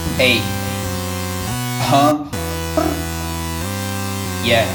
Ei, huh? Yeah.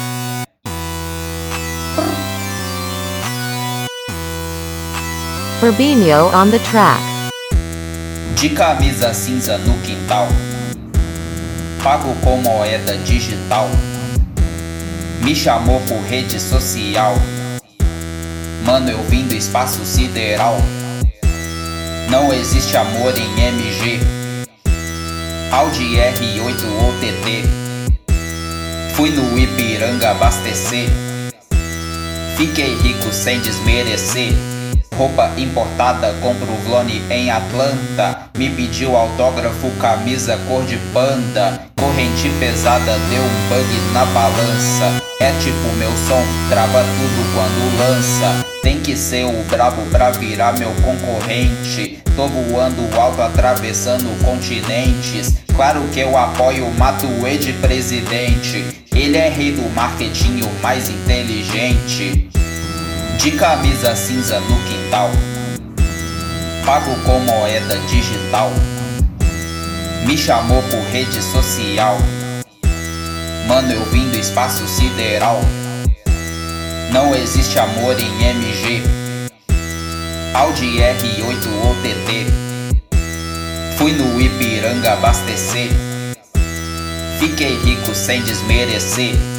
Rubinho on the track. De camisa cinza no quintal, pago com moeda digital. Me chamou por rede social, mano, eu vim do espaço sideral. Não existe amor em MG, Audi R8 ou TT. Fui no Ipiranga abastecer, fiquei rico sem desmerecer. Roupa importada, compro Vlone em Atlanta. Me pediu autógrafo, camisa cor de panda. Corrente pesada, deu um bug na balança. É tipo meu som, trava tudo quando lança. Tem que ser o brabo pra virar meu concorrente. Tô voando alto, atravessando continentes. Claro que eu apoio o Matuê de presidente. Ele é rei do marketing, o mais inteligente. De camisa cinza no quintal, pago com moeda digital. Me chamou por rede social, mano, eu vim do espaço sideral. Não existe amor em MG, Audi R8 ou TT. Fui no Ipiranga abastecer, fiquei rico sem desmerecer.